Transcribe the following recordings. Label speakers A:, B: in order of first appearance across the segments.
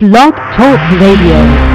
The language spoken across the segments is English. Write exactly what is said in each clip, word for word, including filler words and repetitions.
A: Blog Talk Radio.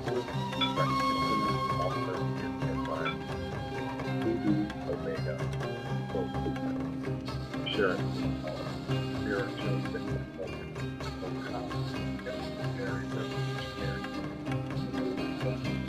B: Practitioner, author, and advisor, Hoodoo Omega Soul Movement, sharing our spiritual fitness focus on cosmic, evolutionary, revolutionary, community building,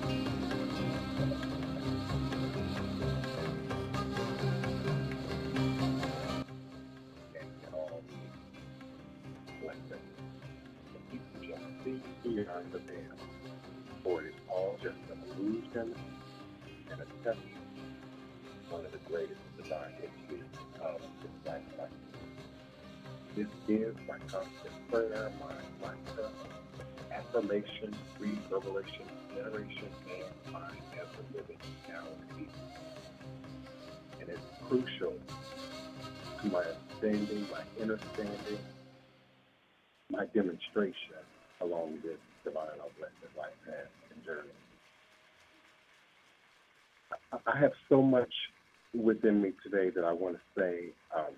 B: and all blessings. And you can just see beyond the veil, for it is all just an illusion and a test, one of the greatest divine issues of this lifetime. This is my constant prayer, my mantra, affirmation, reverberation, generation, and my ever living reality. And it's crucial to my understanding, my understanding, my demonstration along this divine or blessed life path and journey. I I have so much within me today that I want to say. Um,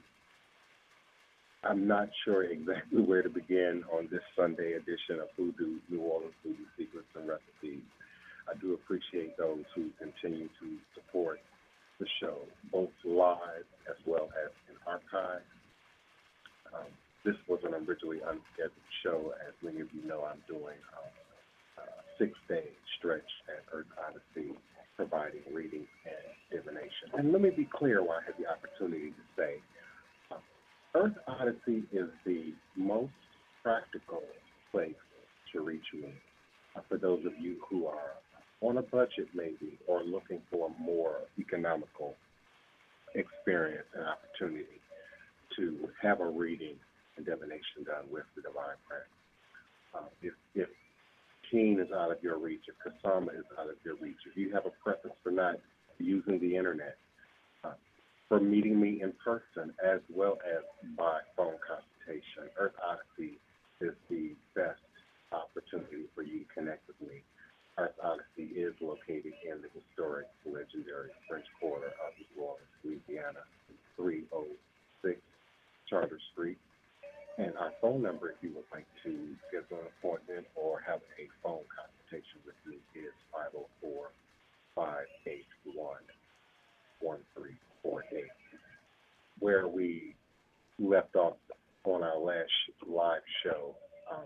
B: I'm not sure exactly where to begin on this Sunday edition of Hoodoo, New Orleans Voodoo Secrets and Recipes. I do appreciate those who continue to support the show, both live as well as in archive. Um, this was an originally unscheduled show. As many of you know, I'm doing um, a six-day stretch at Earth Odyssey, providing readings and divination. And let me be clear why I had the opportunity to say, uh, Earth Odyssey is the most practical place to reach me. Uh, for those of you who are on a budget maybe or looking for a more economical experience and opportunity to have a reading and divination done with the Divine Prince. Uh, if, if Keen is out of your reach, if Kasama is out of your reach, if you have a preference for not using the internet, uh, for meeting me in person as well as by phone consultation, Earth Odyssey is the best opportunity for you to connect with me. Earth Odyssey is located in the historic, legendary French Quarter of New Orleans, Louisiana, three oh six Charter Street. And our phone number, if you would like to schedule an appointment or have a phone consultation with me, is five oh four, five eight one, one three four eight. Where we left off on our last live show, um,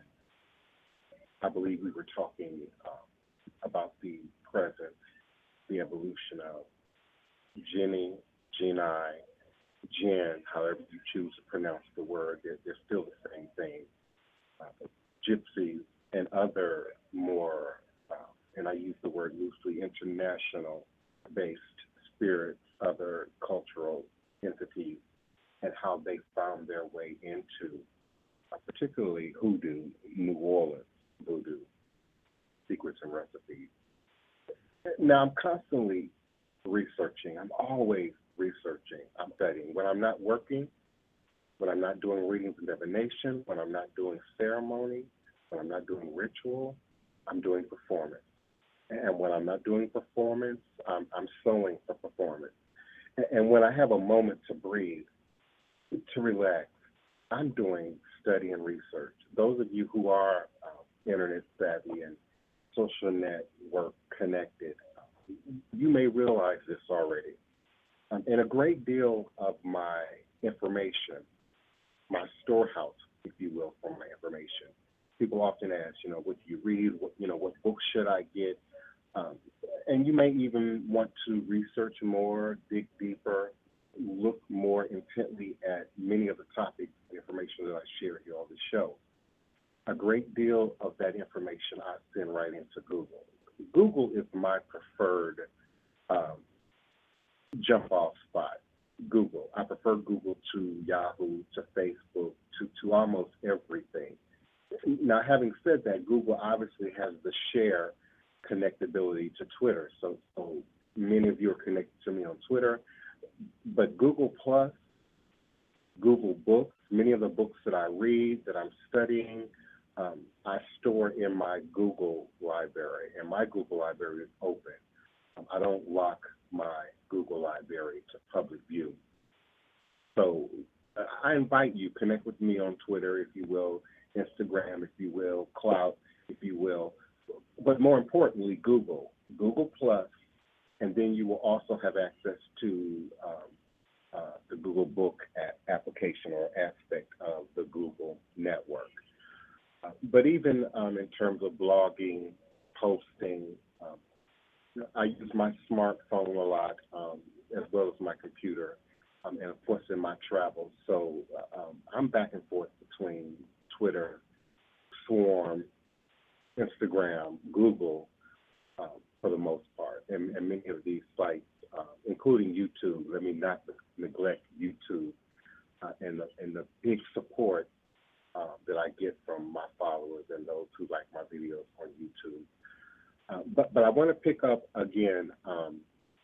B: I believe we were talking um, about the presence, the evolution of Jenny, Geni, Jen, however you choose to pronounce the word, they're, they're still the same thing. Uh, gypsies and other more, uh, and I use the word loosely, international-based spirits, other cultural entities, and how they found their way into, uh, particularly hoodoo, New Orleans voodoo, secrets and recipes. Now, I'm constantly researching. I'm always researching. I'm studying. When I'm not working, when I'm not doing readings and divination, when I'm not doing ceremony, when I'm not doing ritual, I'm doing performance. And when I'm not doing performance, I'm, I'm sewing for performance. And when I have a moment to breathe, to relax, I'm doing study and research. Those of you who are uh, internet savvy and social network connected, you may realize this already. Um, and a great deal of my information, my storehouse, if you will, for my information. People often ask, you know, what do you read? What, you know, what books should I get? Um, and you may even want to research more, dig deeper, look more intently at many of the topics and information that I share here on the show. A great deal of that information I send right into Google. Google is my preferred um, jump off spot. Google. I prefer Google to Yahoo, to Facebook, to, to almost everything. Now, having said that, Google obviously has the share connectability to Twitter. So, so many of you are connected to me on Twitter. But Google Plus, Google Books, many of the books that I read, that I'm studying, um, I store in my Google library. And my Google library is open. Um, I don't lock my Google library to public view. So uh, I invite you, connect with me on Twitter, if you will, Instagram, if you will, Clout, if you will. but more importantly, Google, Google Plus, and then you will also have access to um, uh, the Google Book a- application or aspect of the Google network. Uh, but even um, in terms of blogging, posting, um, I use my smartphone a lot, um, as well as my computer, um, and of course in my travels. So uh, um, I'm back and forth between Twitter, Swarm, Instagram, Google, um, for the most part, and, and many of these sites, uh, including YouTube. Let me not neglect YouTube uh, and the and the big support uh, that I get from my followers and those who like my videos on YouTube. Uh, but but I want to pick up again um,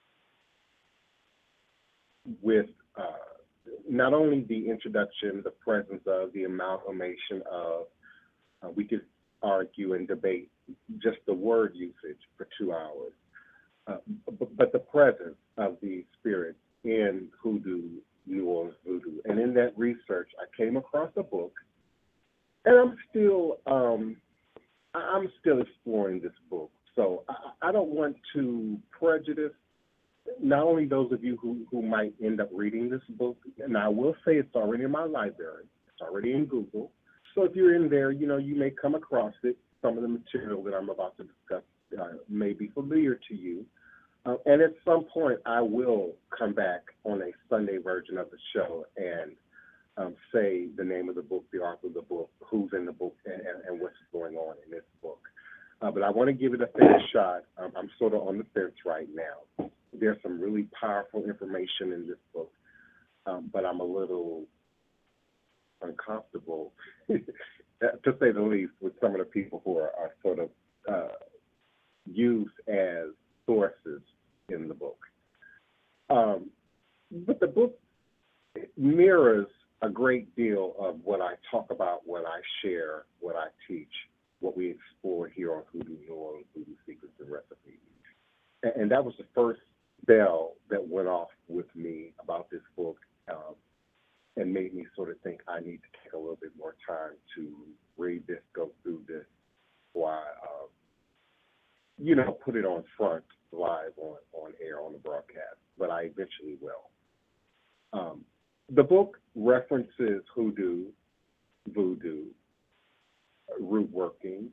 B: with uh, not only the introduction, the presence of, the amalgamation of. Uh, we could argue and debate just the word usage for two hours, uh, but, but the presence of the spirit in hoodoo, New Orleans voodoo. And in that research, I came across a book, and I'm still um, I'm still exploring this book. So I, I don't want to prejudice not only those of you who, who might end up reading this book, and I will say it's already in my library, it's already in Google. So if you're in there, you know, you may come across it. Some of the material that I'm about to discuss uh, may be familiar to you. Uh, and at some point, I will come back on a Sunday version of the show and um, say the name of the book, the author of the book, who's in the book, and, and, and what's going on in this book. Uh, but I want to give it a fair shot. Um, I'm sort of on the fence right now. There's some really powerful information in this book, um, but I'm a little uncomfortable, to say the least, with some of the people who are, are sort of uh, used as sources in the book. Um, but the book mirrors a great deal of what I talk about, what I share, what I teach, what we explore here on Hoodoo New Orleans, Hoodoo Secrets and Recipes. And, and that was the first bell that went off with me about this book. Um, and made me sort of think I need to take a little bit more time to read this, go through this, before I, uh, you know, put it on front live on, on air on the broadcast, but I eventually will. Um, the book references hoodoo, voodoo, root working,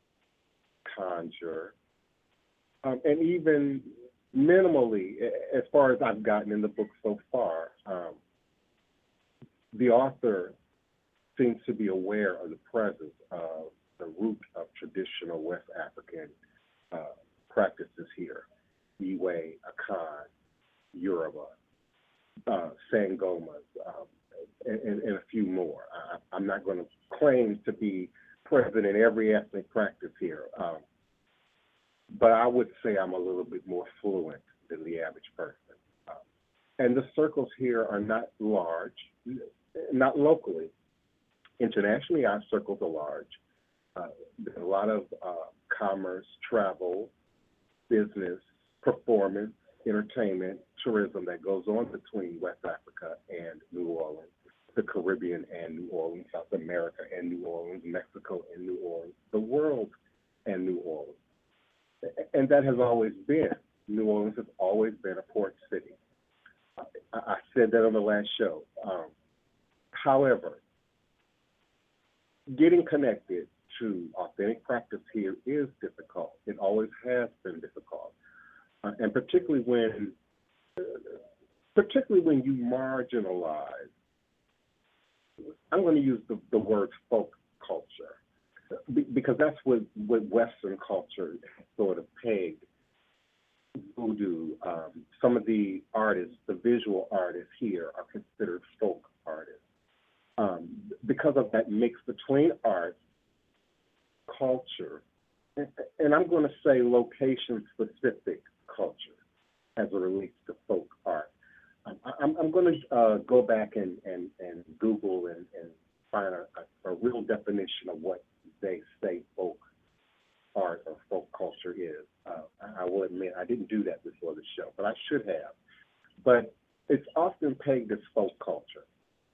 B: conjure, um, and even minimally, as far as I've gotten in the book so far, um, the author seems to be aware of the presence of the root of traditional West African uh, practices here: Iwe, Akan, Yoruba, uh, Sangomas, um, and, and, and a few more. I, I'm not going to claim to be present in every ethnic practice here, um, but I would say I'm a little bit more fluent than the average person. Uh, and the circles here are not large. Not locally. Internationally, our circles are large. Uh, there's a lot of uh, commerce, travel, business, performance, entertainment, tourism that goes on between West Africa and New Orleans, the Caribbean and New Orleans, South America and New Orleans, Mexico and New Orleans, the world and New Orleans. And that has always been. New Orleans has always been a port city. I, I said that on the last show. Um, However, getting connected to authentic practice here is difficult. It always has been difficult, uh, and particularly when, uh, particularly when you marginalize. I'm going to use the, the word folk culture because that's what, what Western culture sort of pegged voodoo. Um, some of the artists, the visual artists here, are considered folk artists. Um, because of that mix between art, culture, and, and I'm going to say location-specific culture as it relates to folk art. Um, I, I'm, I'm going to uh, go back and, and, and Google and, and find a, a, a real definition of what they say folk art or folk culture is. Uh, I, I will admit I didn't do that before the show, but I should have. But it's often pegged as folk culture.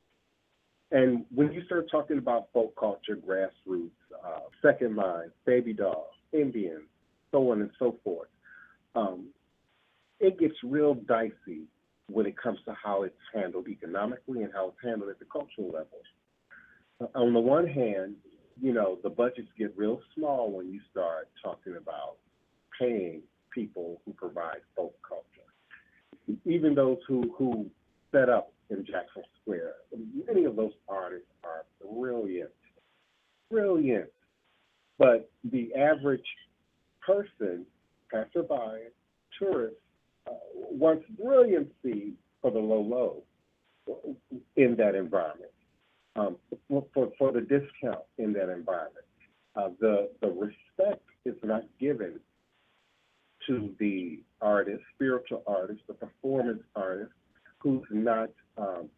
B: And when you start talking about folk culture, grassroots, uh, second line, baby dolls, Indians, so on and so forth. Um, it gets real dicey when it comes to how it's handled economically and how it's handled at the cultural level. Uh, On the one hand, you know, the budgets get real small when you start talking about paying people who provide folk culture. Even those who, who set up in Jackson Square, many of those artists are brilliant, brilliant. But the average person, passerby, tourist, uh, wants brilliancy for the low low in that environment, um, for, for, for the discount in that environment. Uh, the, the respect is not given to the artist, spiritual artist, the performance artist, who's not, um,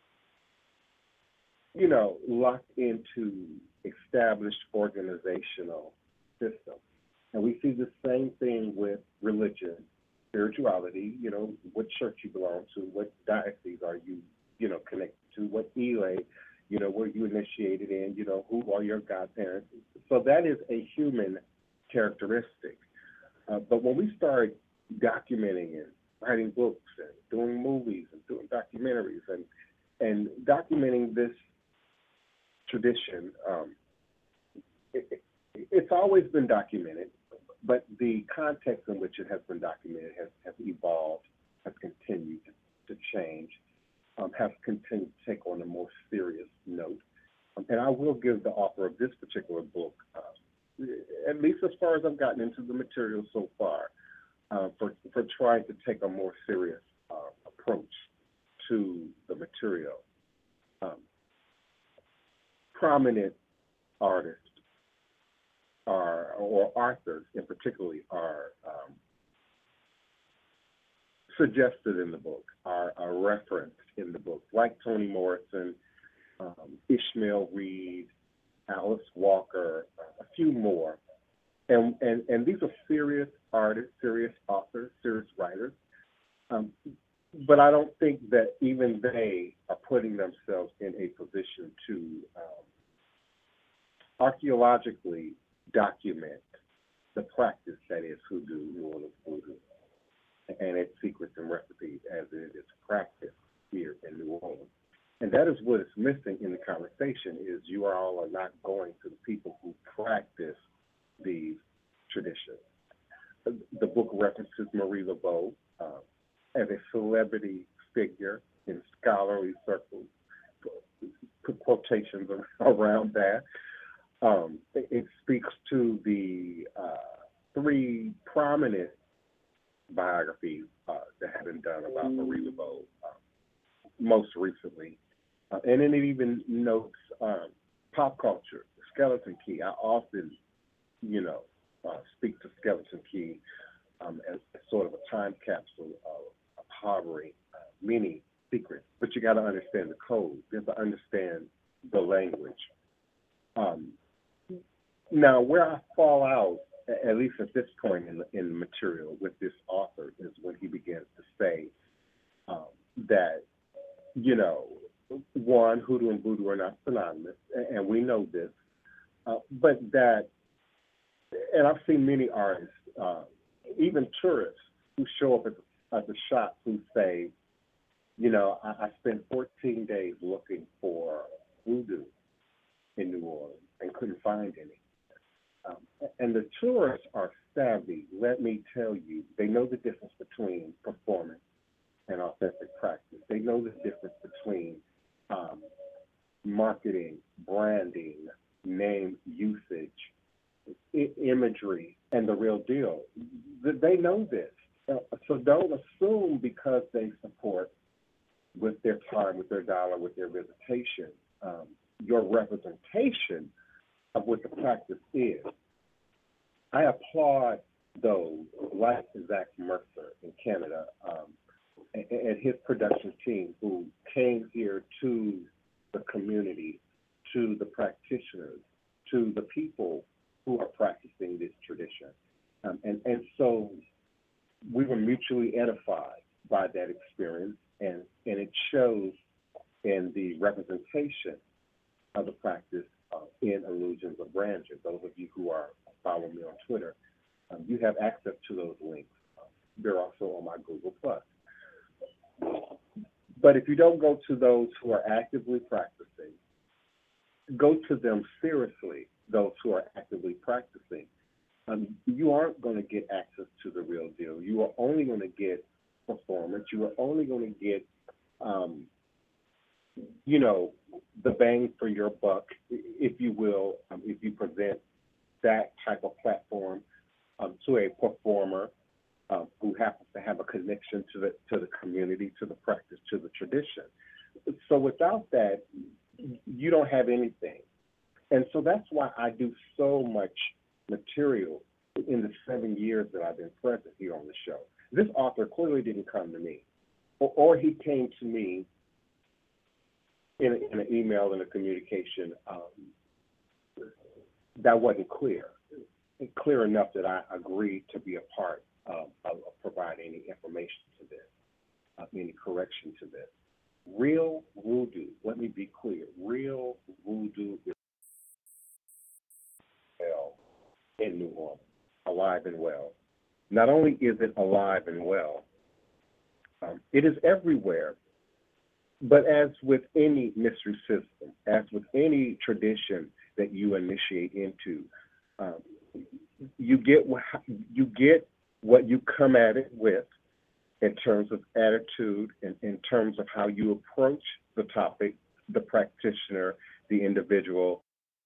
B: you know, locked into established organizational systems. And we see the same thing with religion, spirituality, you know, what church you belong to, what diocese are you, you know, connected to, what E L A, you know, were you initiated in, you know, who are your godparents. So that is a human characteristic. Uh, but when we start documenting and writing books and doing movies and doing documentaries and and documenting this tradition, um, it, it, it's always been documented, but the context in which it has been documented has, has evolved, has continued to change, um, has continued to take on a more serious note. Um, and I will give the author of this particular book, uh, at least as far as I've gotten into the material so far, uh, for, for trying to take a more serious uh, approach to the material. Um, prominent artists are, or authors in particularly, are um, suggested in the book, are, are referenced in the book, like Toni Morrison, um, Ishmael Reed, Alice Walker, a few more. And, and, and these are serious artists, serious authors, serious writers. Um, but I don't think that even they are putting themselves in a position to um, archaeologically document the practice that is hoodoo, New Orleans voodoo, and its secrets and recipes as it is practiced here in New Orleans. And that is what is missing in the conversation, is you all are not going to the people who practice these traditions. The book references Marie Laveau uh, as a celebrity figure in scholarly circles, put quotations around that. Um, it, it speaks to the uh, three prominent biographies uh, that have been done about Marie Laveau, uh, most recently. Uh, and then it even notes um, pop culture, Skeleton Key. I often, you know, uh, speak to Skeleton Key um, as, as sort of a time capsule of, of harboring uh, many secrets. But you got to understand the code. You have to understand the language. Um, now, where I fall out, at least at this point in the, in the material with this author, is when he begins to say um, that, you know, one, hoodoo and voodoo are not synonymous, and we know this, uh, but that, and I've seen many artists, uh, even tourists, who show up at the, at the shop who say, you know, I, I spent fourteen days looking for voodoo in New Orleans and couldn't find any. Um, and the tourists are savvy, let me tell you. They know the difference between performance and authentic practice. They know the difference between um, marketing, branding, name usage, I- imagery, and the real deal. They know this. Uh, so don't assume because they support with their time, with their dollar, with their visitation, um, your representation of what the practice is. I applaud those like Zach Mercer in Canada um, and, and his production team who came here to the community, to the practitioners, to the people who are practicing this tradition. Um, and, and so we were mutually edified by that experience, and, and it shows in the representation of the practice uh, in Illusions of Grandeur. Those of you who are following me on Twitter Um, you have access to those links. They're also on my Google Plus. But if you don't go to those who are actively practicing, go to them seriously, those who are actively practicing. Um, you aren't going to get access to the real deal. You are only going to get performance. You are only going to get, um, you know, the bang for your buck, if you will, um, if you present that type of platform um, to a performer um, who happens to have a connection to the to the community, to the practice, to the tradition. So without that, you don't have anything. And so that's why I do so much material in the seven years that I've been present here on the show. This author clearly didn't come to me, or, or he came to me in, a, in an email and a communication um, that wasn't clear, clear enough that I agreed to be a part of, of, of providing any information to this, uh, any correction to this. Real voodoo, let me be clear, real voodoo is well in New Orleans, alive and well. Not only is it alive and well, um, it is everywhere. But as with any mystery system, as with any tradition that you initiate into, um, you get you get what you come at it with in terms of attitude and in terms of how you approach the topic, the practitioner, the individual,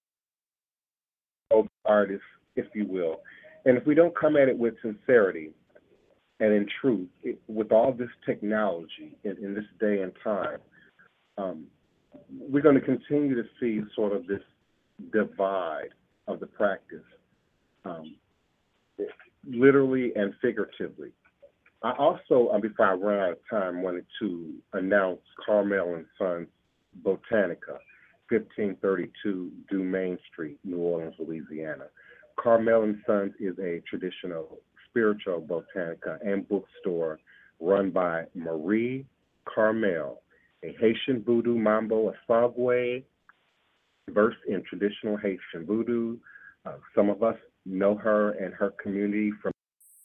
B: the artist, if you will. And if we don't come at it with sincerity and in truth, it, with all this technology in, in this day and time, um, we're going to continue to see sort of this divide of the practice, um, literally and figuratively. I also, uh, before I run out of time, wanted to announce Carmel and Sons Botanica, fifteen thirty-two Dumaine Street, New Orleans, Louisiana. Carmel and Sons is a traditional spiritual botanica and bookstore run by Marie Carmel, a Haitian voodoo mambo asogwe, versed in traditional Haitian voodoo. Uh, some of us know her and her community from.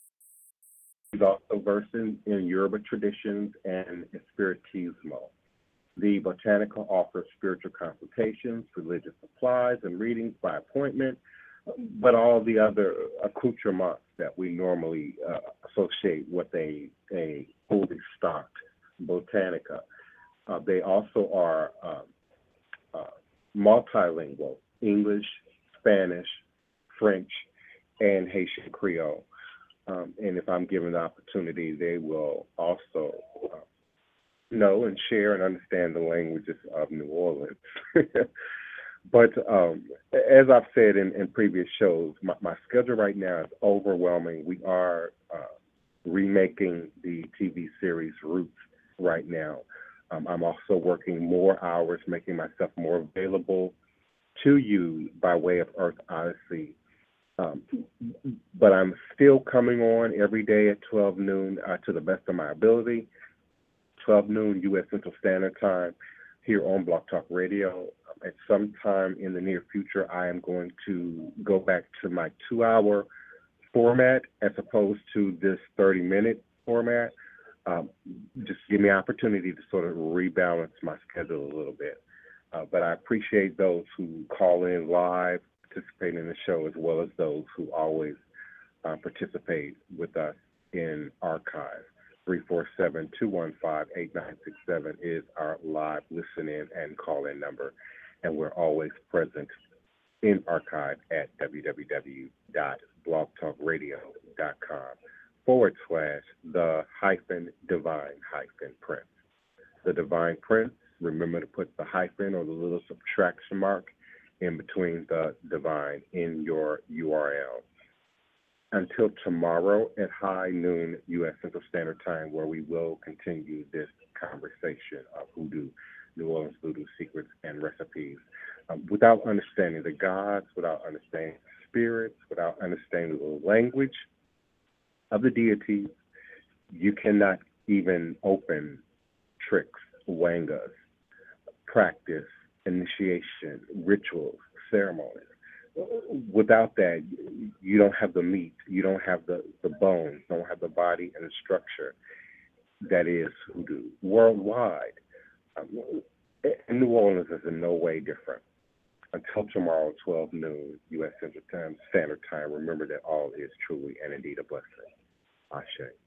B: She's also versed in, in Yoruba traditions and Spiritismo. The Botanica offers spiritual consultations, religious supplies, and readings by appointment, but all the other accoutrements that we normally uh, associate with a, a fully stocked Botanica. Uh, they also are um, uh, multilingual, English, Spanish, French, and Haitian Creole. Um, and if I'm given the opportunity, they will also uh, know and share and understand the languages of New Orleans. But um, as I've said in, in previous shows, my, my schedule right now is overwhelming. We are uh, remaking the T V series Roots right now. Um, I'm also working more hours, making myself more available to you by way of Earth Odyssey. Um, but I'm still coming on every day at twelve noon uh, to the best of my ability, twelve noon U S Central Standard Time here on Blog Talk Radio. At some time in the near future, I am going to go back to my two-hour format as opposed to this thirty-minute format. Um, just give me an opportunity to sort of rebalance my schedule a little bit. Uh, but I appreciate those who call in live, participate in the show, as well as those who always uh, participate with us in archive. three four seven, two one five, eight nine six seven is our live listen-in and call-in number, and we're always present in archive at www.blogtalkradio.com forward slash the hyphen divine hyphen prince. The divine prince, remember to put the hyphen or the little subtraction mark in between the divine in your U R L. Until tomorrow at high noon U S Central Standard Time, where we will continue this conversation of hoodoo, New Orleans voodoo secrets and recipes. Um, without understanding the gods, without understanding the spirits, without understanding the language of the deities, you cannot even open tricks, wangas, practice, initiation, rituals, ceremonies. without that, you don't have the meat, you don't have the, the bones, don't have the body and the structure that is hoodoo worldwide. Um, and New Orleans is in no way different. Until tomorrow, twelve noon, U S Central Time, Standard Time, remember that all is truly and indeed a blessing. Ashe.